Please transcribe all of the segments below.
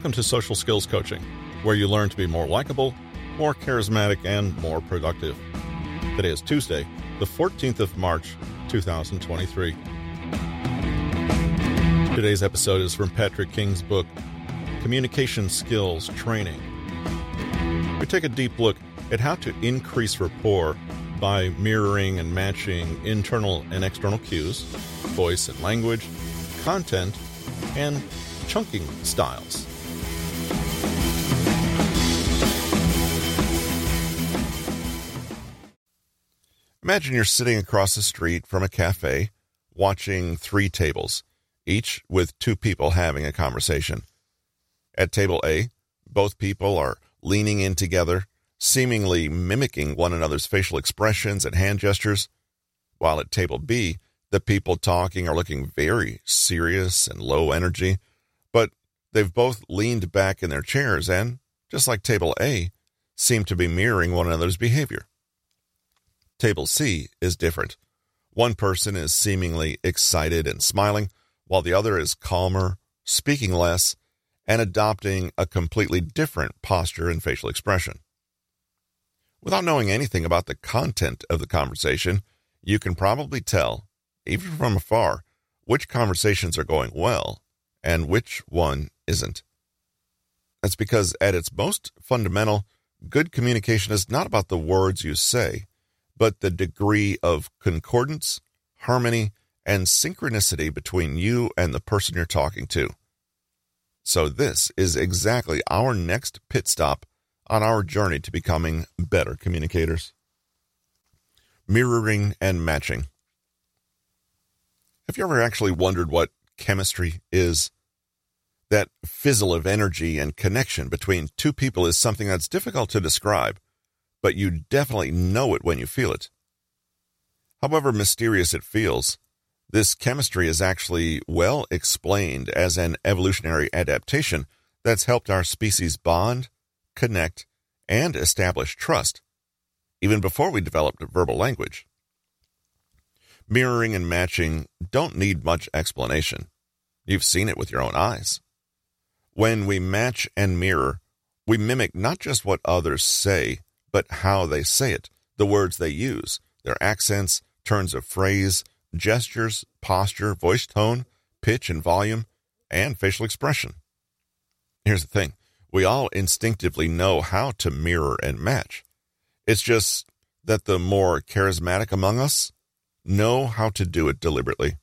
Welcome to Social Skills Coaching, where you learn to be more likable, more charismatic, and more productive. Today is Tuesday, the 14th of March, 2023. Today's episode is from Patrick King's book, Communication Skills Training. We take a deep look at how to increase rapport by mirroring and matching internal and external cues, voice and language, content, and chunking styles. Imagine you're sitting across the street from a cafe, watching 3 tables, each with 2 people having a conversation. At table A, both people are leaning in together, seemingly mimicking one another's facial expressions and hand gestures, while at table B, the people talking are looking very serious and low energy, but they've both leaned back in their chairs and, just like table A, seem to be mirroring one another's behavior. Table C is different. One person is seemingly excited and smiling, while the other is calmer, speaking less, and adopting a completely different posture and facial expression. Without knowing anything about the content of the conversation, you can probably tell, even from afar, which conversations are going well and which one isn't. That's because at its most fundamental, good communication is not about the words you say, but the degree of concordance, harmony, and synchronicity between you and the person you're talking to. So this is exactly our next pit stop on our journey to becoming better communicators. Mirroring and matching. Have you ever actually wondered what chemistry is? That fizzle of energy and connection between 2 people is something that's difficult to describe, but you definitely know it when you feel it. However mysterious it feels, this chemistry is actually well explained as an evolutionary adaptation that's helped our species bond, connect, and establish trust, even before we developed verbal language. Mirroring and matching don't need much explanation. You've seen it with your own eyes. When we match and mirror, we mimic not just what others say, but how they say it, the words they use, their accents, turns of phrase, gestures, posture, voice tone, pitch and volume, and facial expression. Here's the thing. We all instinctively know how to mirror and match. It's just that the more charismatic among us know how to do it deliberately.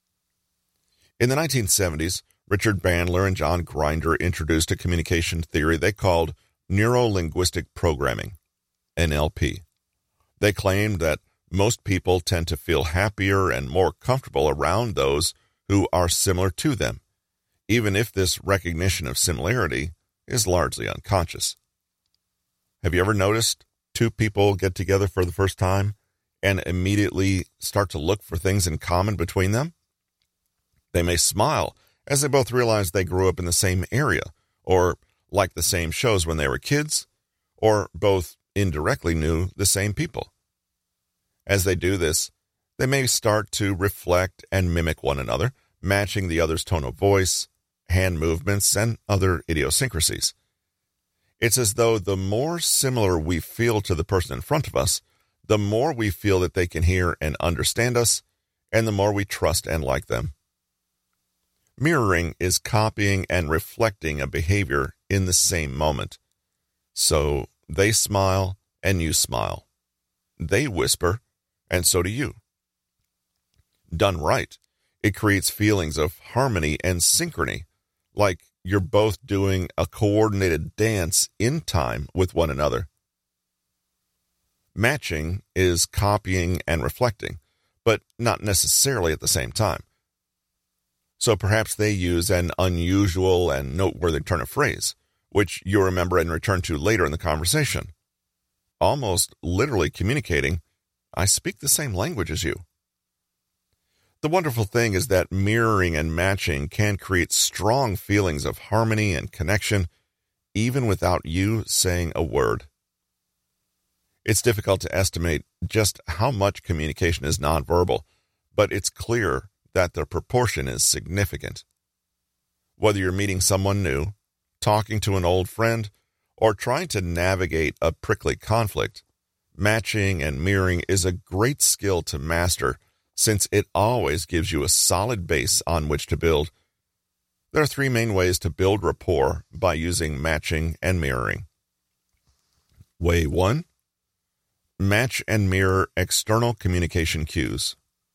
In the 1970s, Richard Bandler and John Grinder introduced a communication theory they called neuro-linguistic programming, NLP. They claimed that most people tend to feel happier and more comfortable around those who are similar to them, even if this recognition of similarity is largely unconscious. Have you ever noticed 2 people get together for the first time and immediately start to look for things in common between them? They may smile as they both realize they grew up in the same area, or like the same shows when they were kids, or both indirectly knew the same people. As they do this, they may start to reflect and mimic one another, matching the other's tone of voice, hand movements, and other idiosyncrasies. It's as though the more similar we feel to the person in front of us, the more we feel that they can hear and understand us, and the more we trust and like them. Mirroring is copying and reflecting a behavior in the same moment. So they smile and you smile. They whisper and so do you. Done right, it creates feelings of harmony and synchrony, like you're both doing a coordinated dance in time with one another. Matching is copying and reflecting, but not necessarily at the same time. So perhaps they use an unusual and noteworthy turn of phrase, which you remember and return to later in the conversation, almost literally communicating, I speak the same language as you. The wonderful thing is that mirroring and matching can create strong feelings of harmony and connection, even without you saying a word. It's difficult to estimate just how much communication is nonverbal, but it's clear that the proportion is significant. Whether you're meeting someone new, talking to an old friend, or trying to navigate a prickly conflict, matching and mirroring is a great skill to master since it always gives you a solid base on which to build. There are 3 main ways to build rapport by using matching and mirroring. Way 1. Match and mirror external communication cues.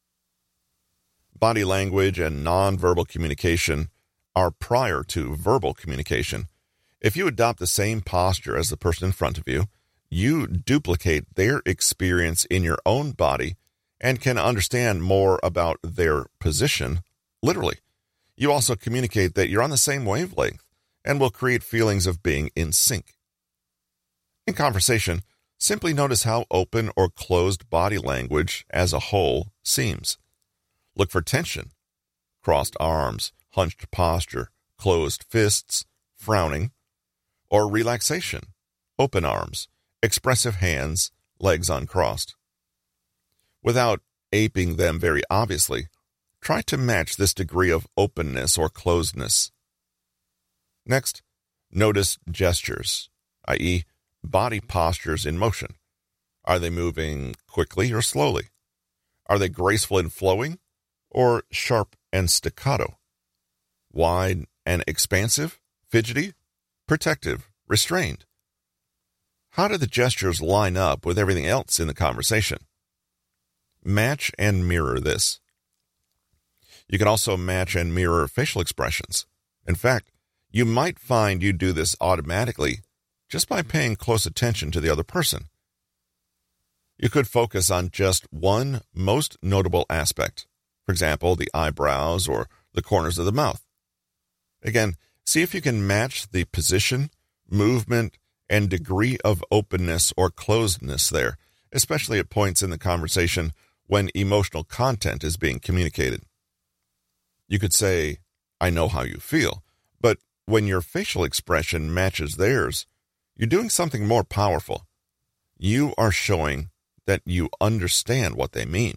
Body language and nonverbal communication are prior to verbal communication. If you adopt the same posture as the person in front of you, you duplicate their experience in your own body and can understand more about their position, literally. You also communicate that you're on the same wavelength and will create feelings of being in sync. In conversation, simply notice how open or closed body language as a whole seems. Look for tension, crossed arms, hunched posture, closed fists, frowning, or relaxation, open arms, expressive hands, legs uncrossed. Without aping them very obviously, try to match this degree of openness or closedness. Next, notice gestures, i.e., body postures in motion. Are they moving quickly or slowly? Are they graceful and flowing, or sharp and staccato? Wide and expansive, fidgety, protective, restrained? How do the gestures line up with everything else in the conversation? Match and mirror this. You can also match and mirror facial expressions. In fact, you might find you do this automatically just by paying close attention to the other person. You could focus on just one most notable aspect, for example, the eyebrows or the corners of the mouth. Again, see if you can match the position, movement, and degree of openness or closedness there, especially at points in the conversation when emotional content is being communicated. You could say, "I know how you feel," but when your facial expression matches theirs, you're doing something more powerful. You are showing that you understand what they mean.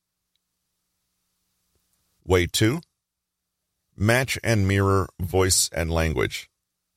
Way 2. Match and mirror voice and language.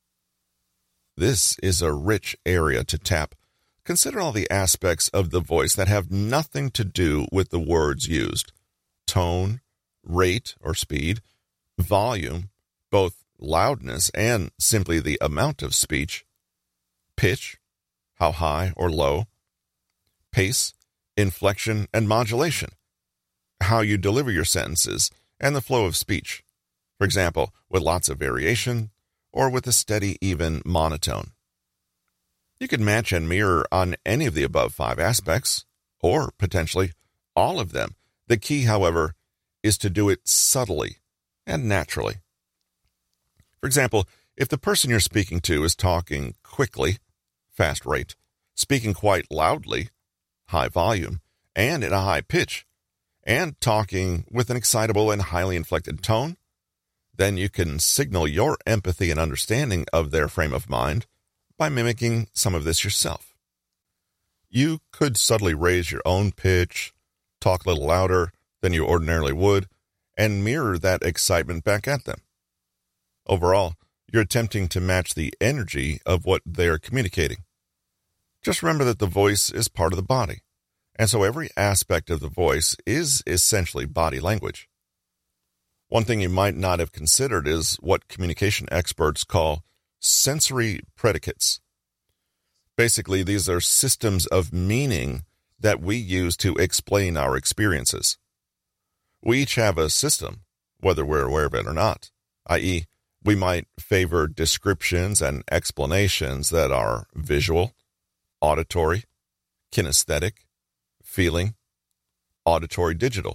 This is a rich area to tap. Consider all the aspects of the voice that have nothing to do with the words used. Tone, rate or speed, volume, both loudness and simply the amount of speech, pitch, how high or low, pace, inflection, and modulation, how you deliver your sentences, and the flow of speech. For example, with lots of variation or with a steady, even monotone. You can match and mirror on any of the above 5 aspects, or potentially all of them. The key, however, is to do it subtly and naturally. For example, if the person you're speaking to is talking quickly, fast rate, speaking quite loudly, high volume, and in a high pitch, and talking with an excitable and highly inflected tone, then you can signal your empathy and understanding of their frame of mind by mimicking some of this yourself. You could subtly raise your own pitch, talk a little louder than you ordinarily would, and mirror that excitement back at them. Overall, you're attempting to match the energy of what they're communicating. Just remember that the voice is part of the body, and so every aspect of the voice is essentially body language. One thing you might not have considered is what communication experts call sensory predicates. Basically, these are systems of meaning that we use to explain our experiences. We each have a system, whether we're aware of it or not, i.e., we might favor descriptions and explanations that are visual, auditory, kinesthetic, feeling, auditory digital.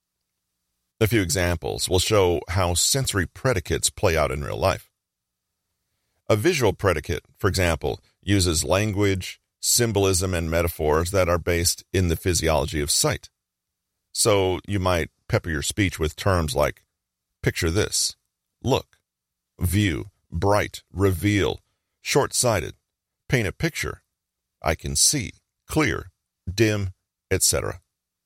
A few examples will show how sensory predicates play out in real life. A visual predicate, for example, uses language, symbolism, and metaphors that are based in the physiology of sight. So you might pepper your speech with terms like picture this, look, view, bright, reveal, short-sighted, paint a picture, I can see, clear, dim, etc.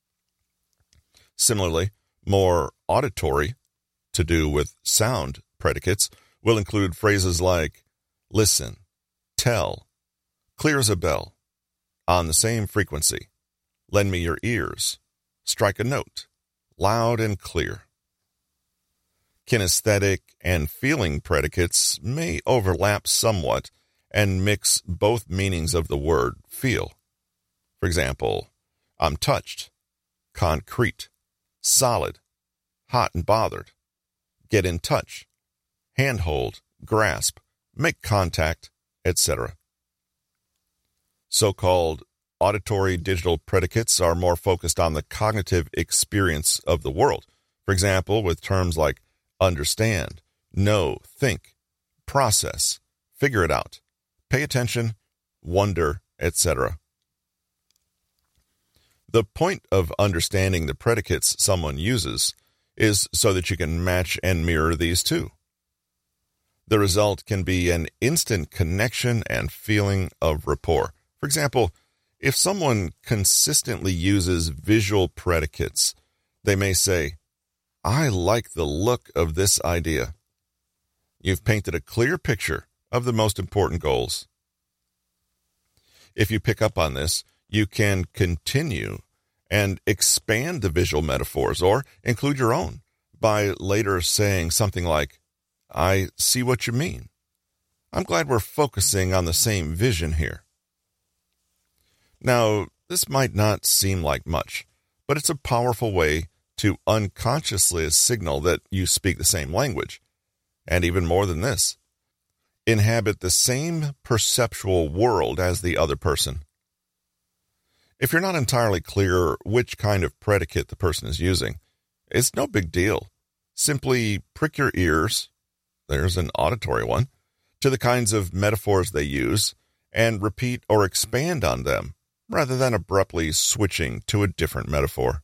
Similarly, more auditory, to do with sound predicates, will include phrases like listen, tell, clear as a bell, on the same frequency, lend me your ears, strike a note, loud and clear. Kinesthetic and feeling predicates may overlap somewhat and mix both meanings of the word feel. For example, I'm touched, concrete, solid, hot and bothered, get in touch, handhold, grasp, make contact, etc. So-called auditory digital predicates are more focused on the cognitive experience of the world. For example, with terms like understand, know, think, process, figure it out, pay attention, wonder, etc. The point of understanding the predicates someone uses is so that you can match and mirror these two. The result can be an instant connection and feeling of rapport. For example, if someone consistently uses visual predicates, they may say, I like the look of this idea. You've painted a clear picture of the most important goals. If you pick up on this, you can continue and expand the visual metaphors or include your own by later saying something like, I see what you mean. I'm glad we're focusing on the same vision here. Now, this might not seem like much, but it's a powerful way to unconsciously signal that you speak the same language. And even more than this, inhabit the same perceptual world as the other person. If you're not entirely clear which kind of predicate the person is using, it's no big deal. Simply prick your ears, there's an auditory one, to the kinds of metaphors they use, and repeat or expand on them, rather than abruptly switching to a different metaphor.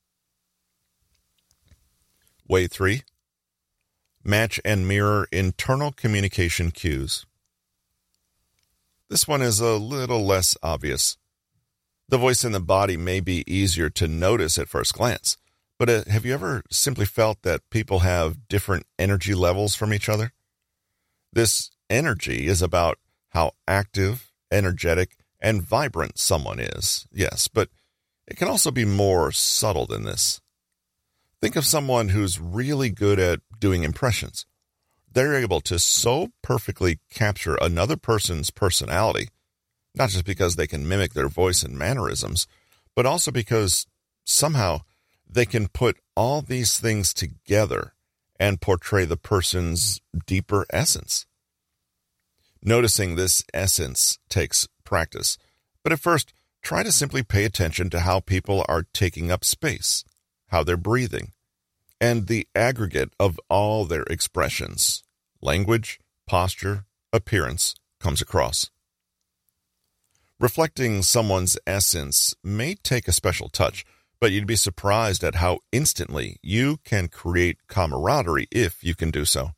Way 3. Match and mirror internal communication cues. This one is a little less obvious. The voice in the body may be easier to notice at first glance, but have you ever simply felt that people have different energy levels from each other? This energy is about how active, energetic, and vibrant someone is, yes, but it can also be more subtle than this. Think of someone who's really good at doing impressions. They're able to so perfectly capture another person's personality, not just because they can mimic their voice and mannerisms, but also because somehow they can put all these things together and portray the person's deeper essence. Noticing this essence takes practice, but at first, try to simply pay attention to how people are taking up space, how they're breathing, and the aggregate of all their expressions, language, posture, appearance, comes across. Reflecting someone's essence may take a special touch, but you'd be surprised at how instantly you can create camaraderie if you can do so.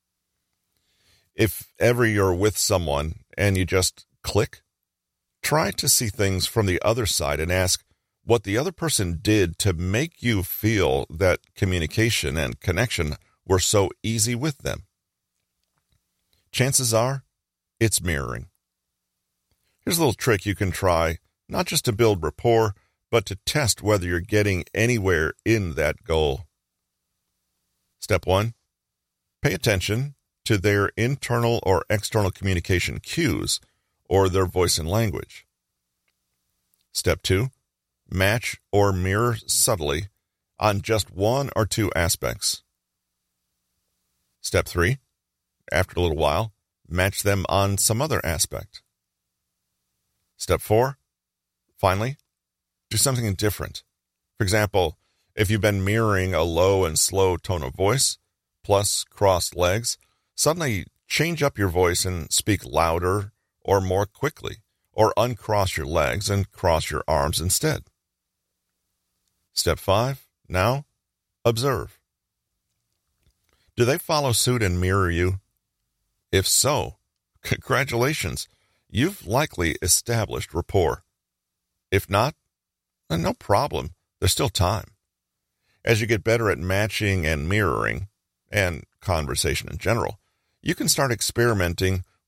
If ever you're with someone and you just click, try to see things from the other side and ask what the other person did to make you feel that communication and connection were so easy with them. Chances are, it's mirroring. Here's a little trick you can try, not just to build rapport, but to test whether you're getting anywhere in that goal. Step 1. Pay attention to their internal or external communication cues or their voice and language. Step 2. Match or mirror subtly on just one or two aspects. Step 3. After a little while, match them on some other aspect. Step 4. Finally, do something different. For example, if you've been mirroring a low and slow tone of voice, plus crossed legs, suddenly change up your voice and speak louder or more quickly, or uncross your legs and cross your arms instead. Step 5. Now, observe. Do they follow suit and mirror you? If so, congratulations, you've likely established rapport. If not, then no problem, there's still time. As you get better at matching and mirroring, and conversation in general, you can start experimenting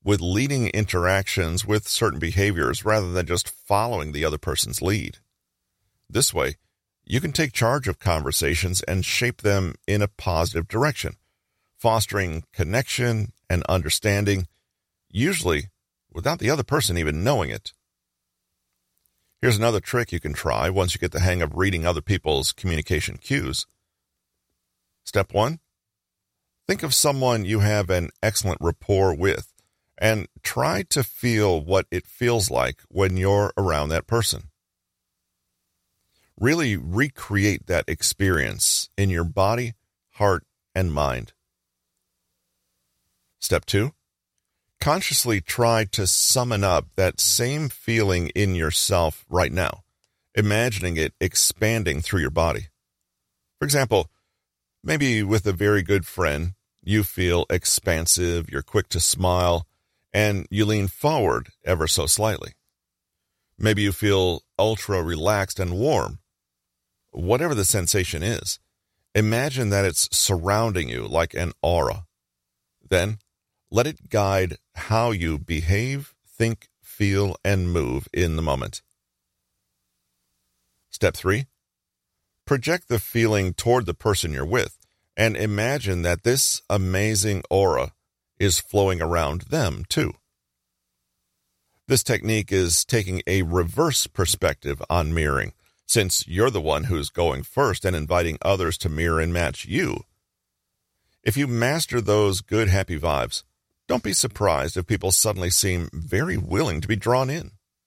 with leading interactions with certain behaviors rather than just following the other person's lead. This way, you can take charge of conversations and shape them in a positive direction, fostering connection and understanding, usually without the other person even knowing it. Here's another trick you can try once you get the hang of reading other people's communication cues. Step 1. Think of someone you have an excellent rapport with and try to feel what it feels like when you're around that person. Really recreate that experience in your body, heart, and mind. Step 2. Consciously try to summon up that same feeling in yourself right now, imagining it expanding through your body. For example, maybe with a very good friend, you feel expansive, you're quick to smile, and you lean forward ever so slightly. Maybe you feel ultra relaxed and warm. Whatever the sensation is, imagine that it's surrounding you like an aura. Then, let it guide how you behave, think, feel, and move in the moment. Step 3. Project the feeling toward the person you're with and imagine that this amazing aura is flowing around them too. This technique is taking a reverse perspective on mirroring, since you're the one who's going first and inviting others to mirror and match you. If you master those good, happy vibes, don't be surprised if people suddenly seem very willing to be drawn in.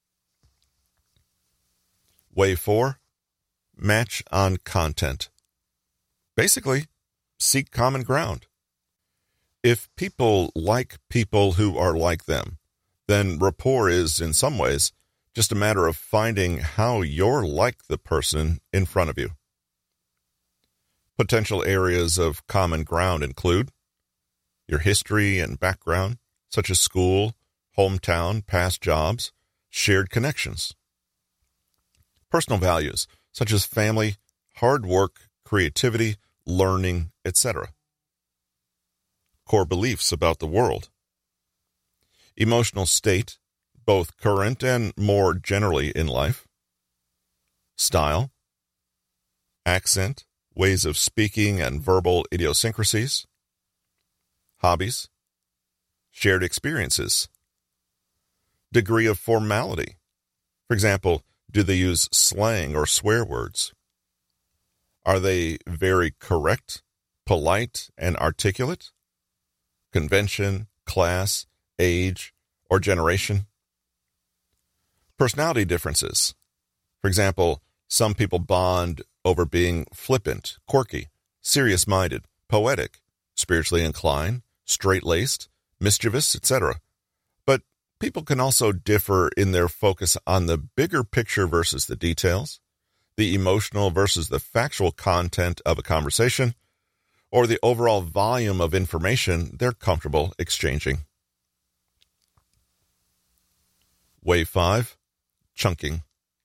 Way 4. Match on content. Basically, seek common ground. If people like people who are like them, then rapport is, in some ways, just a matter of finding how you're like the person in front of you. Potential areas of common ground include your history and background, such as school, hometown, past jobs, shared connections. Personal values, such as family, hard work, creativity, learning, etc. Core beliefs about the world. Emotional state, both current and more generally in life. Style. Accent, ways of speaking and verbal idiosyncrasies. Hobbies. Shared experiences. Degree of formality. For example, do they use slang or swear words? Are they very correct, polite, and articulate? Convention, class, age, or generation? Personality differences. For example, some people bond over being flippant, quirky, serious-minded, poetic, spiritually inclined, straight-laced, mischievous, etc. But people can also differ in their focus on the bigger picture versus the details, the emotional versus the factual content of a conversation, or the overall volume of information they're comfortable exchanging. Way 5. Chunking.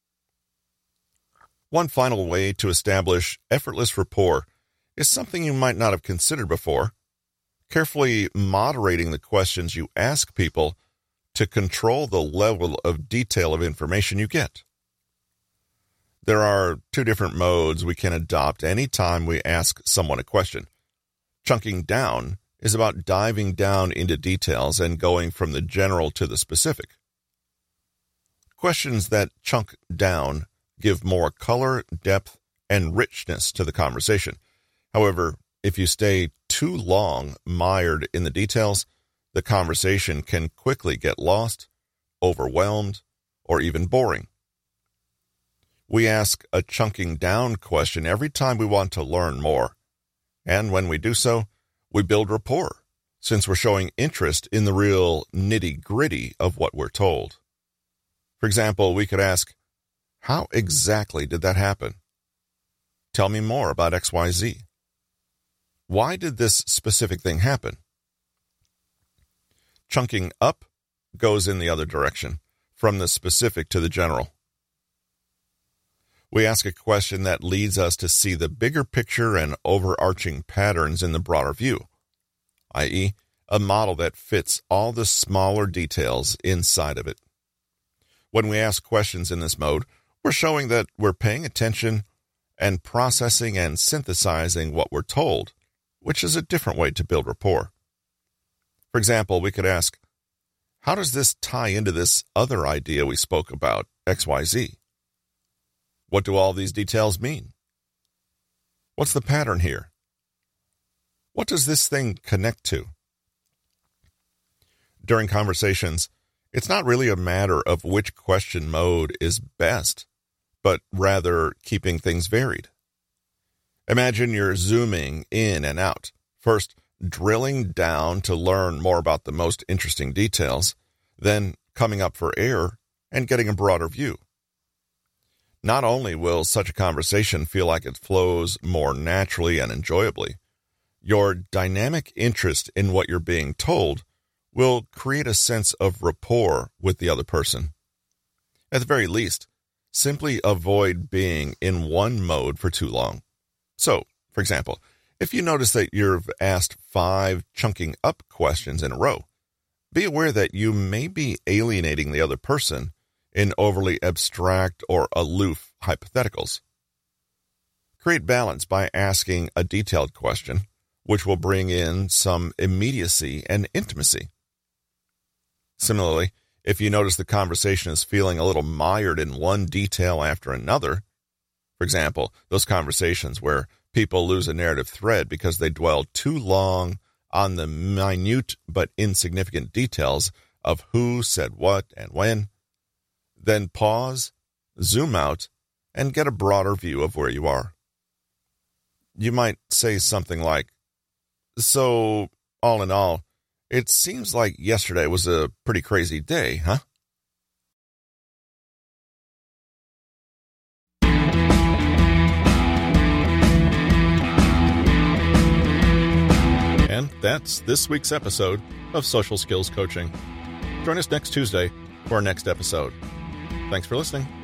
One final way to establish effortless rapport is something you might not have considered before: carefully moderating the questions you ask people to control the level of detail of information you get. There are 2 different modes we can adopt anytime we ask someone a question. Chunking down is about diving down into details and going from the general to the specific. Questions that chunk down give more color, depth, and richness to the conversation. However, if you stay too long mired in the details, the conversation can quickly get lost, overwhelmed, or even boring. We ask a chunking down question every time we want to learn more. And when we do so, we build rapport, since we're showing interest in the real nitty-gritty of what we're told. For example, we could ask, how exactly did that happen? Tell me more about XYZ. Why did this specific thing happen? Chunking up goes in the other direction, from the specific to the general. We ask a question that leads us to see the bigger picture and overarching patterns in the broader view, i.e., a model that fits all the smaller details inside of it. When we ask questions in this mode, we're showing that we're paying attention and processing and synthesizing what we're told, which is a different way to build rapport. For example, we could ask, how does this tie into this other idea we spoke about, XYZ? What do all these details mean? What's the pattern here? What does this thing connect to? During conversations, it's not really a matter of which question mode is best, but rather keeping things varied. Imagine you're zooming in and out, first drilling down to learn more about the most interesting details, then coming up for air and getting a broader view. Not only will such a conversation feel like it flows more naturally and enjoyably, your dynamic interest in what you're being told will create a sense of rapport with the other person. At the very least, simply avoid being in one mode for too long. So, for example, if you notice that you've asked 5 chunking up questions in a row, be aware that you may be alienating the other person in overly abstract or aloof hypotheticals. Create balance by asking a detailed question, which will bring in some immediacy and intimacy. Similarly, if you notice the conversation is feeling a little mired in one detail after another, for example, those conversations where people lose a narrative thread because they dwell too long on the minute but insignificant details of who said what and when, then pause, zoom out, and get a broader view of where you are. You might say something like, so, all in all, it seems like yesterday was a pretty crazy day, huh? And that's this week's episode of Social Skills Coaching. Join us next Tuesday for our next episode. Thanks for listening.